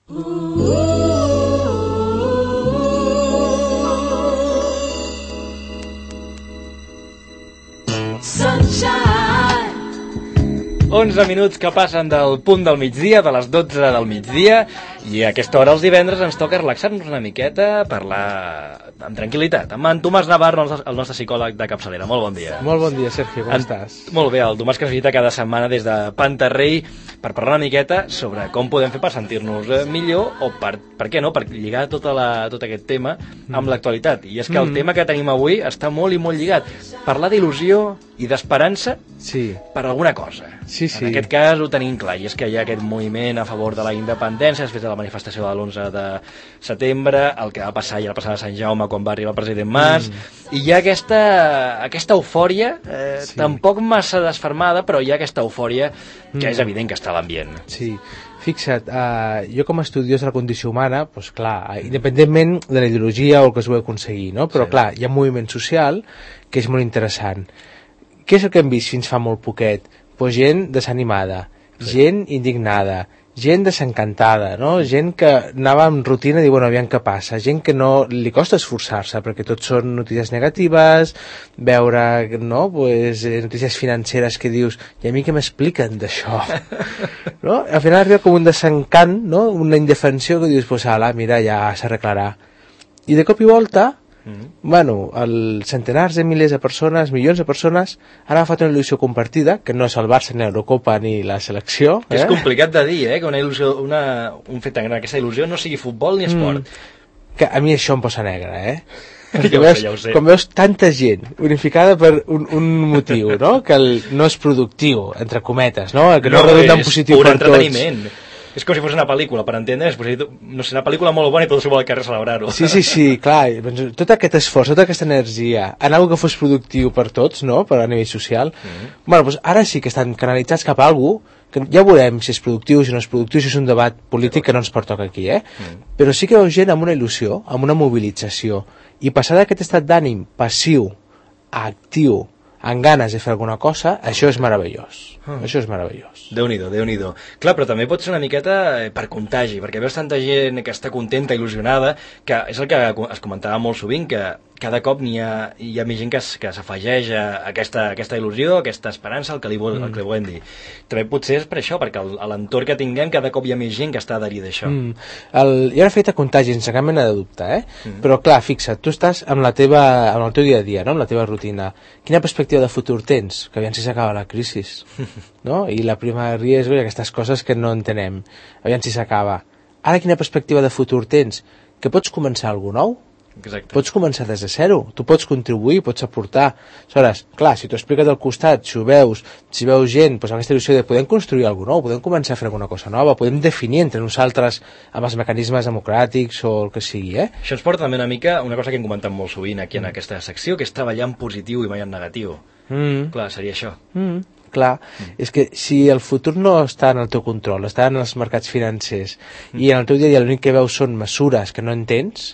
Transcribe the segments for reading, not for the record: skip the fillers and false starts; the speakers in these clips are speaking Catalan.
Sunshine. 11 minuts que passen del punt del migdia, de les 12 del migdia, i a aquesta hora els divendres ens toca relaxar-nos una miqueta, parlar amb tranquil·litat amb en Tomàs Navarro, el nostre psicòleg de capçalera. Molt bon dia. Molt bon dia, Sergio, com estàs? Molt bé, el Tomàs que ens visita cada setmana des de Pantarrei per parlar una miqueta sobre com podem fer per sentir-nos millor, o per què no, per lligar tot aquest tema amb l'actualitat. I és que el tema que tenim avui està molt i molt lligat. Parlar d'il·lusió i d'esperança per alguna cosa. Sí. En aquest cas ho tenim clar, i és que hi ha aquest moviment a favor de la independència després de la manifestació de l'11 de setembre, el que va passar ja la passada Sant Jaume quan va arribar el president Mas, i hi ha aquesta eufòria, tampoc massa desfermada, però hi ha aquesta eufòria que és evident que està a l'ambient. Sí, fixa't, jo com a estudiós de la condició humana, doncs clar, independentment de la ideologia o el que es vol aconseguir, no? Però clar, hi ha un moviment social que és molt interessant. Què és el que hem vist fins fa molt poquet? Pues gent desanimada, gent indignada, gent desencantada, no? Gent que anava amb rutina i dir, bueno, aviam què passa, gent que no li costa esforçar-se perquè tot són notícies negatives, veure, no? Pues, notícies financeres que dius, i a mi què m'expliquen d'això? No? Al final arriba com un desencant, no? Una indefensió que dius, pues ala, mira, ja s'arreglarà. I de cop i volta, bueno, centenars de milers de persones, milions de persones han agafat una il·lusió compartida, que no és el Barça ni l'Eurocopa ni la selecció. És complicat de dir, que una il·lusió, un fet tan gran, aquesta il·lusió no sigui futbol ni esport. Que a mi això em posa negre, Ja ho sé. Quan veus tanta gent unificada per un motiu, no? Que no és productiu, entre cometes, no? Que no redunda en positiu per tots. Entreteniment. És com si fos una pel·lícula, per entendre's, no sé, una pel·lícula molt bona i tot s'ho vol al carrer celebrar-ho. Sí, clar, tot aquest esforç, tota aquesta energia, en algo que fos productiu per tots, no?, per a nivell social, bueno, doncs ara sí que estan canalitzats cap a algú que ja veurem si és productiu, si no és productiu, si és un debat polític que no ens pertoca aquí, però sí que veu gent amb una il·lusió, amb una mobilització, i passar d'aquest estat d'ànim passiu a actiu, amb ganes de fer alguna cosa, això és meravellós. Això és meravellós. Déu-n'hi-do. Clar, però també pot ser una miqueta per contagi, perquè veus tanta gent que està contenta, il·lusionada, que és el que es comentava molt sovint, que cada cop hi ha més gent que s'afegeix a aquesta il·lusió, a aquesta esperança, el que li volem dir. També potser és per això, perquè a l'entorn que tinguem cada cop hi ha més gent que està adherida a això. Hi ha un efecte contagi, sense cap mena de dubte, però clar, fixa't, tu estàs amb el teu dia a dia, no? Amb la teva rutina. Quina perspectiva de futur tens? Que aviam si s'acaba la crisi, no? I la prima riesgo i aquestes coses que no entenem. Aviam si s'acaba. Ara quina perspectiva de futur tens? Que pots començar alguna nou? Exacte. Pots començar des de zero, tu pots contribuir, pots aportar. Aleshores, clar, si t'ho expliques al costat, si ho veus, si veus gent, doncs aquesta il·lusió de podem construir alguna nou, podem començar a fer alguna cosa nova, podem definir entre nosaltres amb els mecanismes democràtics o el que sigui, Això ens porta també una mica una cosa que hem comentat molt sovint aquí en aquesta secció, que és treballar en positiu i mai en negatiu. Clar, seria això. Clar, és que si el futur no està en el teu control, està en els mercats financers i en el teu dia a dia l'únic que veus són mesures que no entens,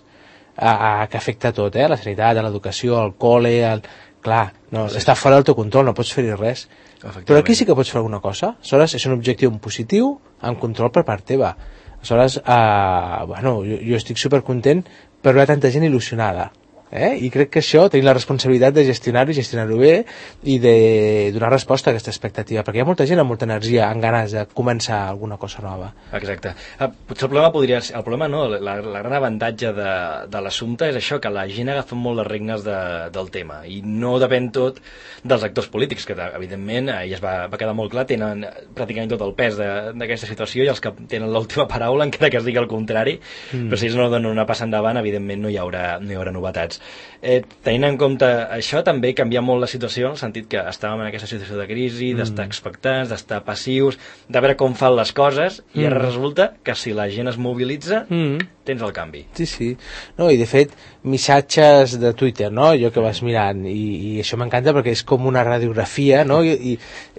que afecta tot, la sanitat, l'educació, el col·le, clar, no, està fora del teu control, no pots fer-hi res. Però aquí sí que pots fer alguna cosa. Aleshores, és un objectiu positiu amb control per part teva. Aleshores, bueno, jo estic supercontent per veure tanta gent il·lusionada. I crec que això, tenim la responsabilitat de gestionar-ho i gestionar-ho bé i de donar resposta a aquesta expectativa, perquè hi ha molta gent amb molta energia, amb ganes de començar alguna cosa nova. Exacte. Potser el problema no, la gran avantatge de l'assumpte és això, que la gent agafa molt les regnes del tema i no depèn tot dels actors polítics, que evidentment, ja es va quedar molt clar, tenen pràcticament tot el pes d'aquesta situació i els que tenen l'última paraula, encara que es digui el contrari, però si ells no donen una passa endavant, evidentment no hi haurà novetats. Tenint en compte això, també canvia molt la situació, en el sentit que estàvem en aquesta situació de crisi, d'estar expectants, d'estar passius, de veure com fan les coses, i ara resulta que si la gent es mobilitza, tens el canvi. Sí. No, i de fet, missatges de Twitter, no? Jo que vas mirant, i això m'encanta perquè és com una radiografia, no? I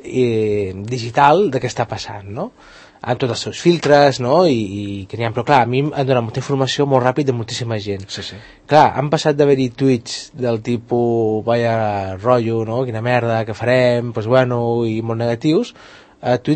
digital de què està passant, no? Amb tots els seus filtres, no? I que n'hi ha, però clar, a mi em dona molta informació molt ràpid de moltíssima gent. Sí. Clar, han passat d'haver-hi tuits del tipus vaya rotllo, no? Quina merda, què farem, doncs bueno, i molt negatius, a tuits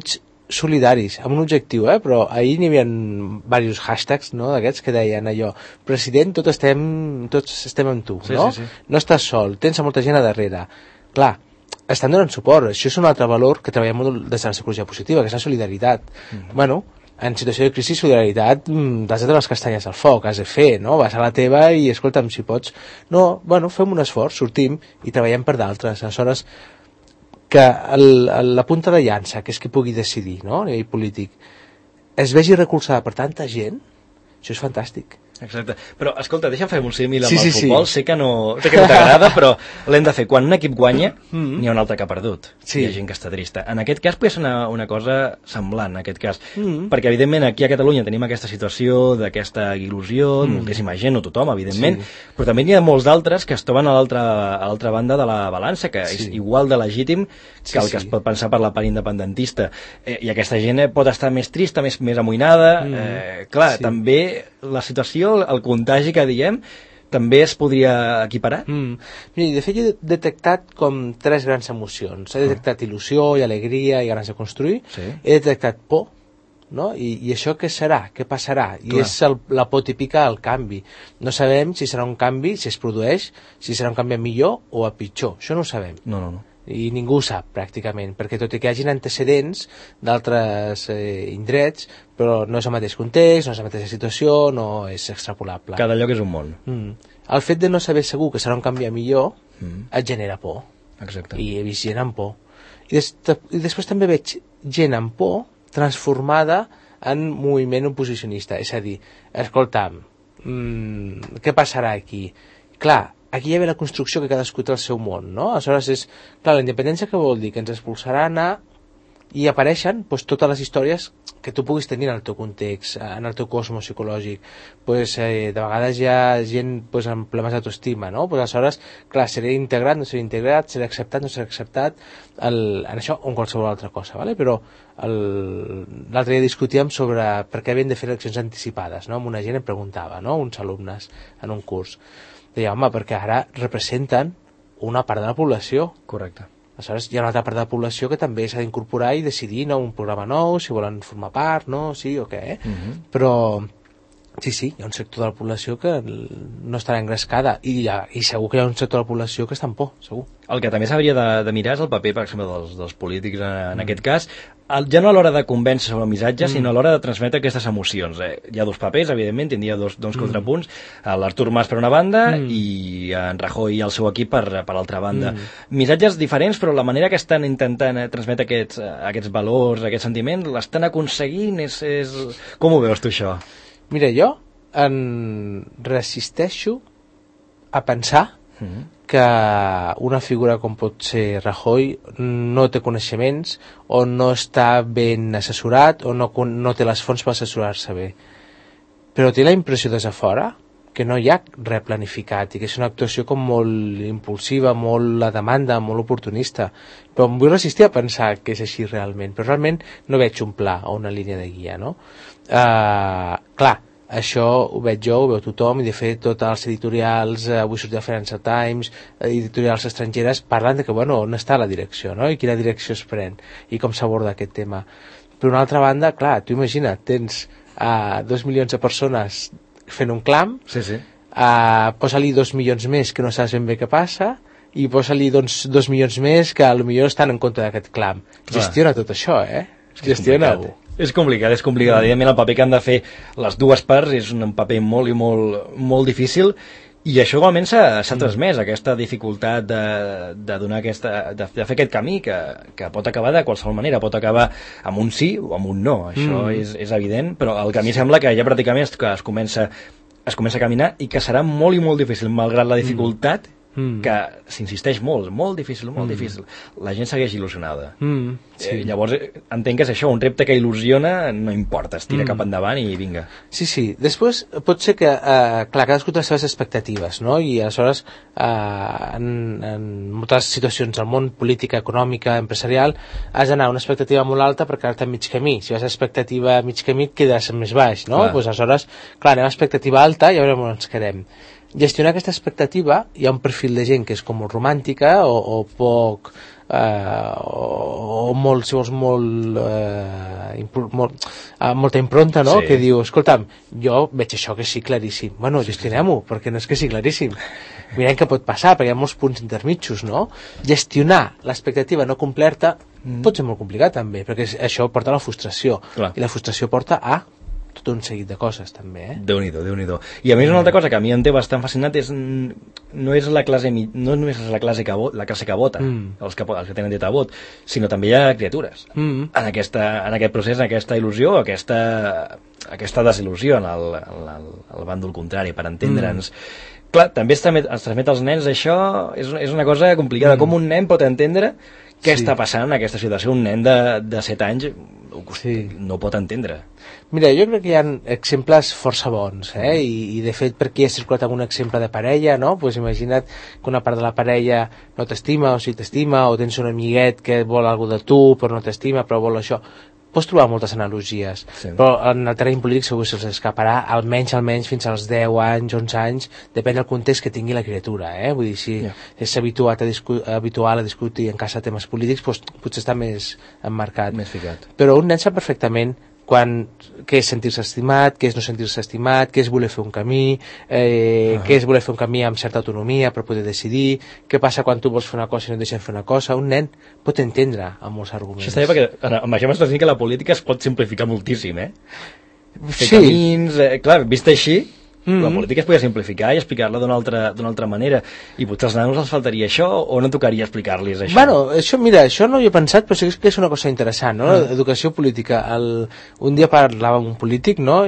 solidaris, amb un objectiu, però ahir n'hi havia diversos hashtags, no?, d'aquests que deien allò, president, tots estem amb tu, no? Sí. No estàs sol, tens molta gent a darrere. Clar, estan donant suport, això és un altre valor que treballem molt des de la psicologia positiva, que és la solidaritat. Bueno, en situació de crisi, solidaritat, t'has de treure les castanyes al foc, has de fer, no? Vas a la teva i, escolta'm, si pots... No, bueno, fem un esforç, sortim i treballem per d'altres. Aleshores, que la punta de llança, que és qui pugui decidir, no?, a nivell polític, es vegi recolzada per tanta gent, això és fantàstic. Exacte. Però, escolta, deixa'm fer un símil amb el futbol. Sé que no t'agrada, però l'hem de fer. Quan un equip guanya, n'hi ha un altre que ha perdut. Hi ha gent que està trista. En aquest cas, pot ser una cosa semblant, en aquest cas. Perquè, evidentment, aquí a Catalunya tenim aquesta situació, d'aquesta il·lusió, moltíssima gent, no tothom, evidentment, però també n'hi ha molts d'altres que es troben a l'altra banda de la balança, que és igual de legítim que el que es pot pensar per la part independentista. I aquesta gent pot estar més trista, més amoïnada. Clar, també la situació, el contagi que diem, també es podria equiparar? Mira, de fet jo he detectat com 3 grans emocions. He detectat il·lusió i alegria i ganes de construir. He detectat por, no? I això què serà? Què passarà? I és la por típica al canvi. No sabem si serà un canvi, si es produeix, si serà un canvi a millor o a pitjor. Això no ho sabem. No. I ningú ho sap, pràcticament, perquè tot i que hi hagin antecedents d'altres indrets, però no és el mateix context, no és la mateixa situació, no és extrapolable. Cada lloc és un món. El fet de no saber segur que serà un canvi a millor et genera por. Exacte. I he vist gent amb por. I després també veig gent amb por transformada en moviment oposicionista. És a dir, escolta'm, què passarà aquí? Clar, aquí hi ha la construcció que cadascú té el seu món, no? Aleshores és, clar, la independència que vol dir? Que ens expulsarà a anar i apareixen totes les històries que tu puguis tenir en el teu context, en el teu cosmos psicològic. De vegades hi ha gent amb problemes d'autoestima, no? Aleshores, clar, seré integrat, no seré integrat, seré acceptat, no seré acceptat, en això o en qualsevol altra cosa, ¿vale? Però l'altre dia discutíem sobre per què havien de fer eleccions anticipades, no? Amb una gent em preguntava, no?, uns alumnes en un curs. Deia, home, perquè ara representen una part de la població. Correcte. Aleshores, hi ha una altra part de la població que també s'ha d'incorporar i decidir un programa nou, si volen formar part, no, sí o què. Però, sí, hi ha un sector de la població que no estarà engrescada i segur que hi ha un sector de la població que està en por, segur. El que també s'hauria de mirar és el paper, per exemple, dels polítics en aquest cas, ja no a l'hora de convèncer sobre el missatge, sinó a l'hora de transmetre aquestes emocions. Hi ha 2 papers, evidentment, tindria dos contrapunts, l'Artur Mas per una banda i en Rajoy i el seu equip per l'altra banda. Missatges diferents, però la manera que estan intentant transmetre aquests valors, aquests sentiments, l'estan aconseguint? Com ho veus tu, això? Mira, jo resisteixo a pensar que una figura com pot ser Rajoy no té coneixements o no està ben assessorat o no té les fonts per assessorar-se bé. Però té la impressió des de fora que no hi ha res planificat i que és una actuació com molt impulsiva, molt a demanda, molt oportunista. Però em vull resistir a pensar que és així realment, però realment no veig un pla o una línia de guia, no? Clar, això ho veig jo, ho veu tothom, i de fet tots els editorials, avui sortia Financial Times, editorials estrangeres, parlen de que, on està la direcció, no? I quina direcció es pren, i com s'aborda aquest tema. Per una altra banda, clar, tu imagina't, tens 2 milions de persones fent un clam, posa-li 2 milions més que no saps ben bé què passa, i posa-li 2 milions més que potser estan en contra d'aquest clam. Gestiona tot això, gestiona-ho. És complicat. Evidentment, el paper que han de fer les dues parts és un paper molt difícil, i això igualment s'ha transmès, aquesta dificultat de donar de fer aquest camí que pot acabar de qualsevol manera, pot acabar amb un sí o amb un no, això és evident, però el camí sembla que ja pràcticament es comença a caminar, i que serà molt i molt difícil, malgrat la dificultat, que s'insisteix molt difícil. La gent segueix il·lusionada. Llavors entenc que és això, un repte que il·lusiona, no importa, es tira cap endavant i vinga. Sí. Després pot ser que, clar, cadascú té les seves expectatives, no? I aleshores en moltes situacions del món, política, econòmica, empresarial, has d'anar a una expectativa molt alta per quedar-te a mig camí. Si vas a expectativa a mig camí et quedes més baix, no? Aleshores, clar, anem a expectativa alta i a veure on ens quedem. gestionar aquesta expectativa, hi ha un perfil de gent que és com molt romàntica o poc o molt, si vols, molta impronta, no? Que diu, escolta'm, jo veig això que sí claríssim, bueno, gestionem-ho, perquè no és que sí claríssim, mirem què pot passar, perquè hi ha molts punts intermitjos, no? Gestionar l'expectativa no complerta pot ser molt complicat també, perquè això porta a la frustració. Clar. I la frustració porta a tot un seguit de coses també, Déu-n'hi-do, Déu-n'hi-do. I a més una altra cosa que a mi em té bastant fascinat és no és la classe no només és la classe que vota, els que tenen dret a vot, sinó també hi ha criatures en aquest procés, en aquesta il·lusió, aquesta desil·lusió en el bàndol contrari, per entendre'ns. Clar, també es transmet als nens, això és una cosa complicada, com un nen pot entendre què està passant en aquesta situació. Un nen de 7 anys no pot entendre. Mira, jo crec que hi ha exemples força bons, I de fet, per aquí ha circulat algun exemple de parella, no? Pues imagina't que una part de la parella no t'estima, o sí t'estima, o tens un amiguet que vol alguna de tu però no t'estima, però vol això. Pots trobar moltes analogies, però en el terreny polític segur que se'ls escaparà almenys fins als 10 anys, 11 anys, depèn del context que tingui la criatura, Vull dir, si és habitual a discutir en casa temes polítics, doncs potser està més emmarcat. Més ficat. Però un nen sap perfectament què és sentir-se estimat, què és no sentir-se estimat, què és voler fer un camí, què és voler fer un camí amb certa autonomia per poder decidir, què passa quan tu vols fer una cosa i no et deixen fer una cosa. Un nen pot entendre amb molts arguments. Això està bé perquè amb això m'estàs dient que la política es pot simplificar moltíssim, Fer camins, clar, vist així, la política es podria simplificar i explicar-la d'una altra manera, i potser als nanos els faltaria això o no tocaria explicar-los això? Bueno, això no hi he pensat, però sí que és una cosa interessant, no? L'educació política. Un dia parlava amb un polític, no?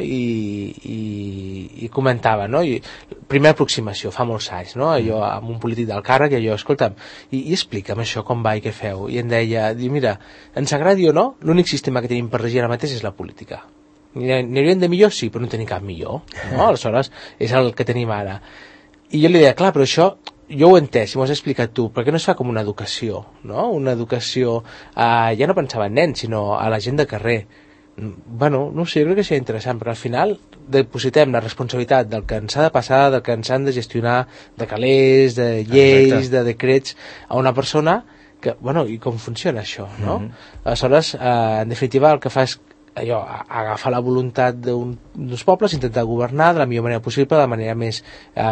I comentava, no? Primera aproximació, fa molts anys, no? Jo amb un polític del càrrec, escolta'm, i explica'm això com va i què feu, i em deia, mira, ens agradi o no, l'únic sistema que tenim per regir ara mateix és la política. N'hi haurien de millor? Sí, però no tenim cap millor, no? Aleshores és el que tenim ara. I jo li deia, clar, però això jo ho he entès, si m'ho has explicat tu, per què no es fa com una educació, no? Una educació, ja no pensava en nens, sinó a la gent de carrer. Bueno, no sé, jo crec que seria interessant, però al final depositem la responsabilitat del que ens ha de passar, del que ens han de gestionar, de calés, de lleis, de decrets, a una persona que, bueno, i com funciona això, no? Aleshores, en definitiva, el que fa és agafar la voluntat d'uns pobles, intentar governar de la millor manera possible, de la manera més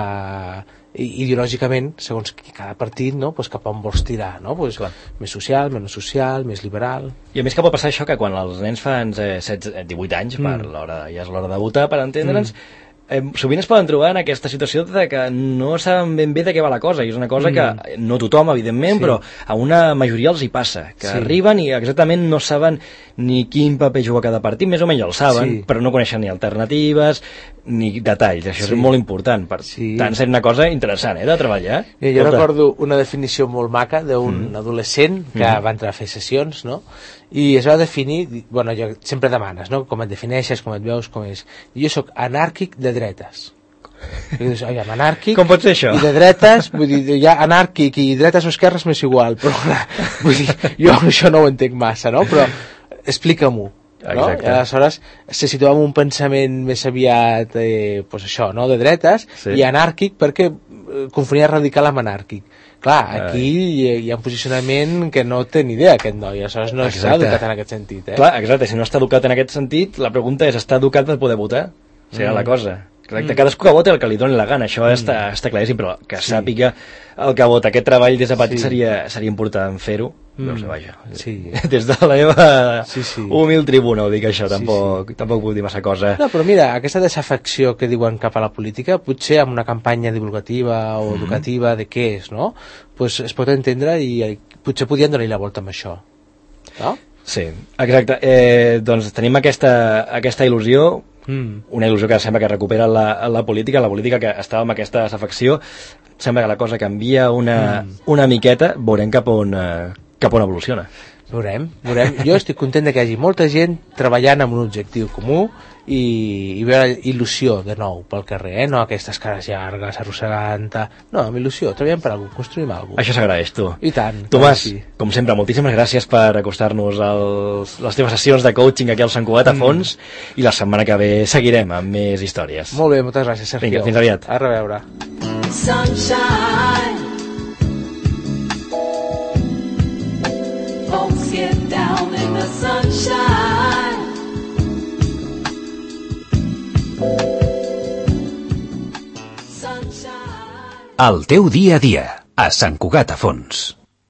ideològicament, segons cada partit, no? Pues cap on vols tirar, no? Pues, més social, menys social, més liberal. I a més que pot passar això, que quan els nens fan 18 anys, ja és l'hora de votar, per entendre'ns, sovint es poden trobar en aquesta situació de que no saben ben bé de què va la cosa, i és una cosa que no tothom, evidentment, però a una majoria els hi passa, que arriben i exactament no saben ni quin paper juga cada partit, més o menys el saben, però no coneixen ni alternatives ni detalls, això és molt important, per tant seria una cosa interessant de treballar. Jo recordo una definició molt maca d'un adolescent que va entrar a fer sessions, no? I es va definir, bueno, jo sempre demanes, no? Com et defineixes, com et veus, com és. I jo soc anàrquic de dretes. I dius, anàrquic... Com pot ser això? I de dretes, vull dir, ja anàrquic i dretes o esquerres m'és igual, però vull dir, jo això no ho entenc massa, no? Però explica-m'ho. No? I aleshores se situava en un pensament més aviat pues això, no? De dretes, i anàrquic perquè confonia radical amb anàrquic. Clar, aquí hi ha un posicionament que no té ni idea aquest noi, aleshores no està educat en aquest sentit. Clar, exacte, si no està educat en aquest sentit, la pregunta és, està educat per poder votar? Serà la cosa. Correcte, cadascú que vota el que li doni la gana, això està claríssim, però que sàpiga el que vota. Aquest treball des de petit seria important fer-ho, no sé, vaja, des de la meva humil tribuna ho dic això, tampoc puc dir massa cosa. No, però mira, aquesta desafecció que diuen cap a la política, potser amb una campanya divulgativa o educativa de què és, no? Pues es pot entendre i potser podien donar-hi la volta amb això, no? Sí, exacte. Doncs tenim aquesta il·lusió, una il·lusió que sembla que recupera la política que estava amb aquesta desafecció, sembla que la cosa canvia una miqueta, veurem cap on evoluciona. Veurem. Jo estic content que hi hagi molta gent treballant amb un objectiu comú i veure il·lusió de nou pel carrer, no aquestes cares llargues arrossegant, no, amb il·lusió, treballem per alguna cosa, construïm alguna cosa. Això s'agraeix, tu. I tant. Tomàs, com sempre, moltíssimes gràcies per acostar-nos les teves sessions de coaching aquí al Sant Cugat a fons, i la setmana que ve seguirem amb més històries. Molt bé, moltes gràcies, Sergio. Vinga, fins aviat. A reveure. Sunshine, folks get down in the sunshine. El teu dia a dia, a Sant Cugat a Fons.